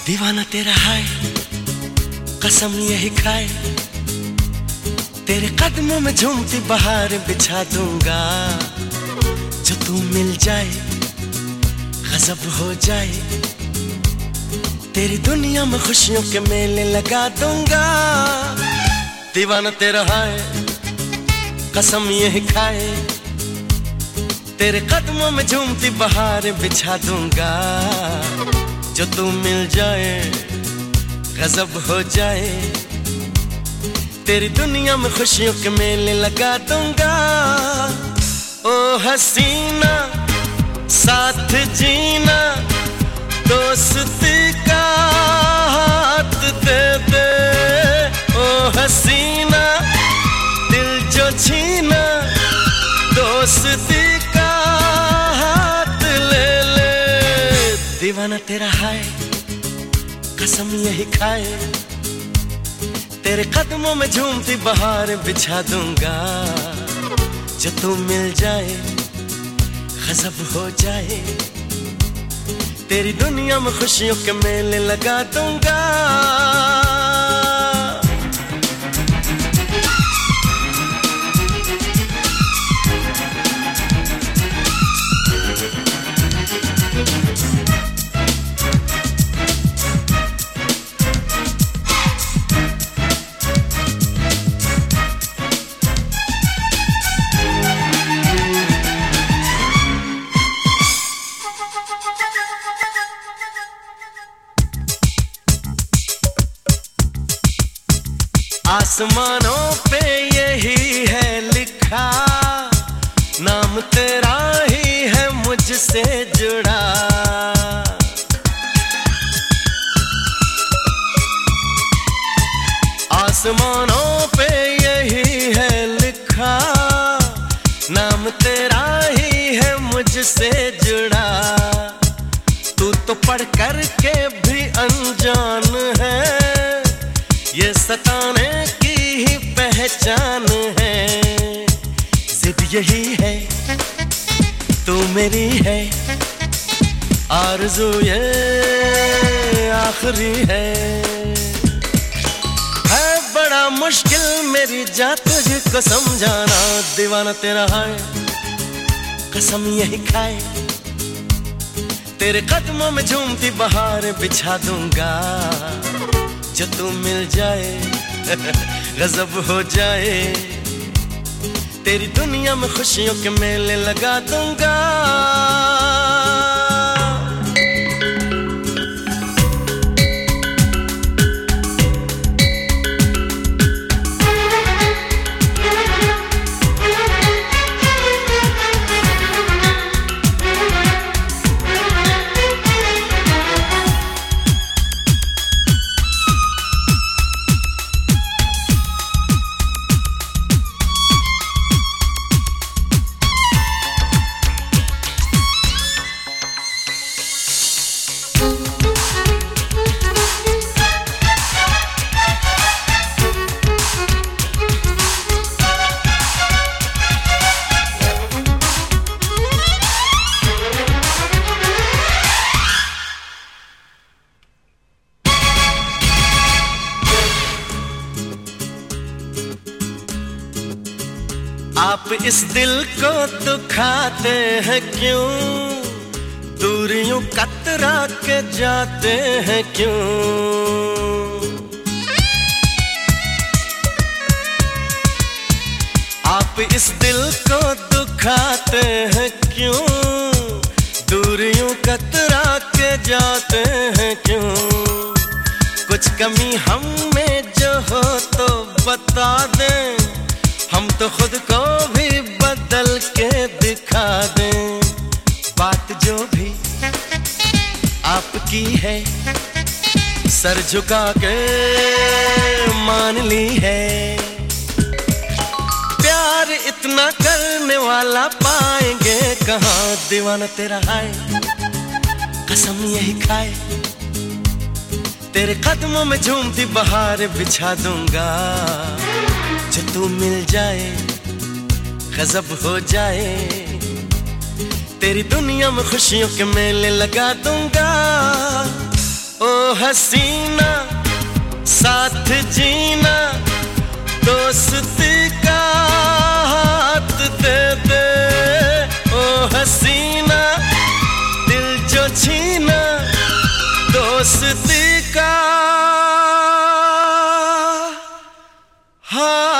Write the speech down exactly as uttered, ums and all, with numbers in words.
दीवाना तेरा है, कसम यही खाए, तेरे कदमों में झूमती बहार बिछा दूंगा। जो तू मिल जाए गजब हो जाए, तेरी दुनिया में खुशियों के मेले लगा दूंगा। दीवाना तेरा है, कसम यही खाए, तेरे कदमों में झूमती बहार बिछा दूंगा। जो तू मिल जाए गजब हो जाए, तेरी दुनिया में खुशियों के मेले लगा दूंगा। ओ हसीना साथ जीना, दोस्ती का हाथ दे दे। ओ हसीना दिल जो छीना, दोस्ती का हाथ ले ले। दीवाना तेरा है, कसम यही खाए, तेरे कदमों में झूमती बहार बिछा दूंगा। जो तू मिल जाए गजब हो जाए, तेरी दुनिया में खुशियों के मेले लगा दूंगा। आसमानों पे यही है लिखा, नाम तेरा ही है मुझसे जुड़ा। आसमानों पे यही है लिखा, नाम तेरा ही है मुझसे जुड़ा। तू तो पढ़ कर के भी अनजान है, ये सताने की ही पहचान है। जिद यही है तू मेरी है, आरज़ू ये आखिरी है। है बड़ा मुश्किल मेरी जात तुझको समझाना। दीवाना तेरा है, कसम यही खाए, तेरे कदमों में झूमती बहार बिछा दूंगा। जो तू मिल जाए गजब हो जाए, तेरी दुनिया में खुशियों के मेले लगा दूंगा। आप इस दिल को दुखाते हैं क्यों, दूरियों कतरा के जाते हैं क्यों। आप इस दिल को दुखाते हैं क्यों, दूरियों कतरा के जाते हैं क्यों। कुछ कमी हम में जो हो तो बता दें, हम तो खुद को भी बदल के दिखा दें। बात जो भी आपकी है, सर झुका के मान ली है। प्यार इतना करने वाला पाएंगे कहाँ। दीवाना तेरा है, कसम यही खाए, तेरे कदमों में झूमती बहार बिछा दूंगा। जो तू मिल जाए गजब हो जाए, तेरी दुनिया में खुशियों के मेले लगा दूंगा। ओ हसीना साथ जीना दोस्ती का हाथ दे दे। ओ हसीना दिल जो छीना दोस्ती का हाथ